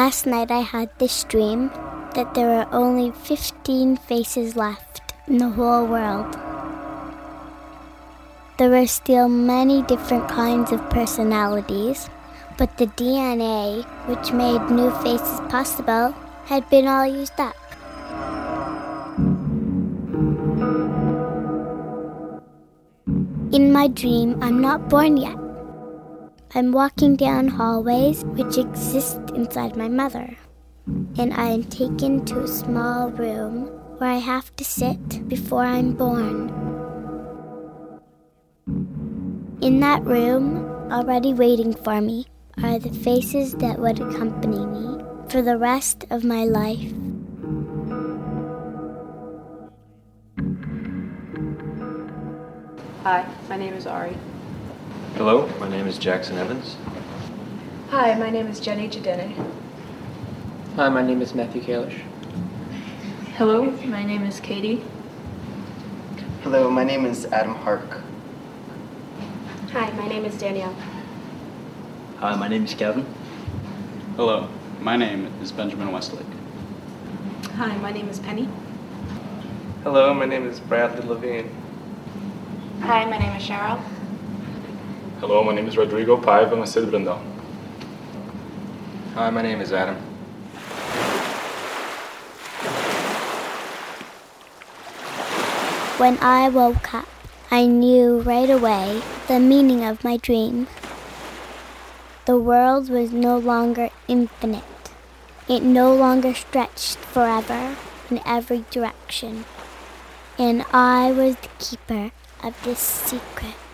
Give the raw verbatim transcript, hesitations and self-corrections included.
Last night I had this dream that there were only fifteen faces left in the whole world. There were still many different kinds of personalities, but the D N A, which made new faces possible, had been all used up. In my dream, I'm not born yet. I'm walking down hallways which exist inside my mother, and I am taken to a small room where I have to sit before I'm born. In that room, already waiting for me, are the faces that would accompany me for the rest of my life. Hi, my name is Ari. Hello, my name is Jackson Evans. Hi, my name is Jenny Jadene. Hi, my name is Matthew Kalish. Hello, my name is Katie. Hello, my name is Adam Hark. Hi, my name is Danielle. Hi, my name is Kevin. Hello, my name is Benjamin Westlake. Hi, my name is Penny. Hello, my name is Bradley Levine. Hi, my name is Cheryl. Hello, my name is Rodrigo Paiva Macedo Brandão. Hi, my name is Adam. When I woke up, I knew right away the meaning of my dream. The world was no longer infinite. It no longer stretched forever in every direction. And I was the keeper of this secret.